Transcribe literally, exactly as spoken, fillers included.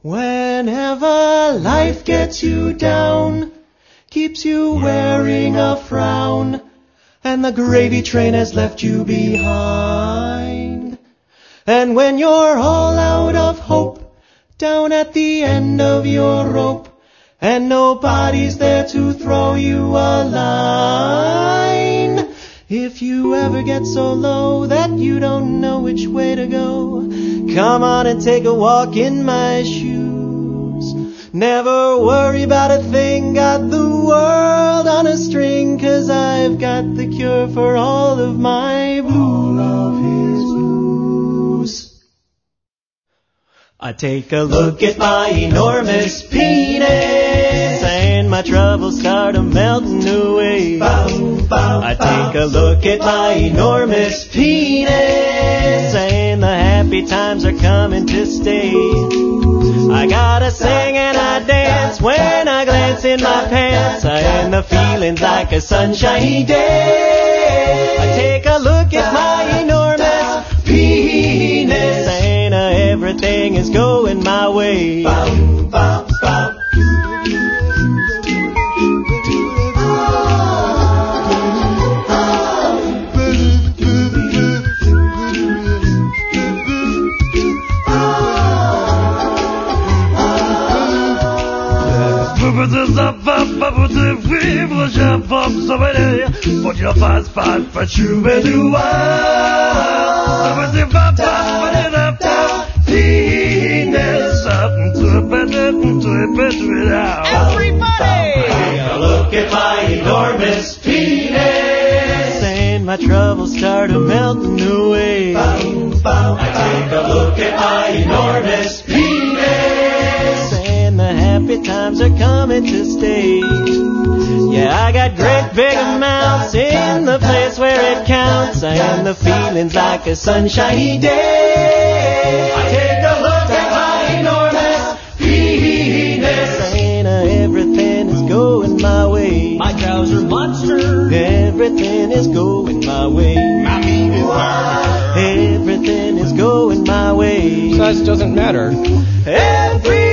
Whenever life gets you down, keeps you wearing a frown, and the gravy train has left you behind. And when you're all out of hope, down at the end of your rope, and nobody's there to throw you a line, if you ever get so low that you don't know which way to go, come on and take a walk in my shoes. Never worry about a thing, got the world on a string, 'cause I've got the cure for all of my blues. All of his blues. I take a look at my enormous penis, and my troubles start a-melting away. Bow, bow, I take a look at my enormous penis, and the happy times are coming to stay. I gotta sing and I dance when I glance in my pants, and the feeling's like a sunshiny day. I take a look at my enormous penis, and uh, everything is going my way. Bow, bow, bow. Everybody! Take a look at my enormous penis, and my troubles start a-melting away. Bow, bow, I take a look at my enormous penis, and the happy times are coming to stay. Yeah, I got great big amounts in the place where it counts, and the feeling's like a sunshiny day. I take a look at my enormous penis, and uh, everything is going my way. My cows are monster. Everything is going my way. My meat is murder. Everything is going my way. Size doesn't matter. Every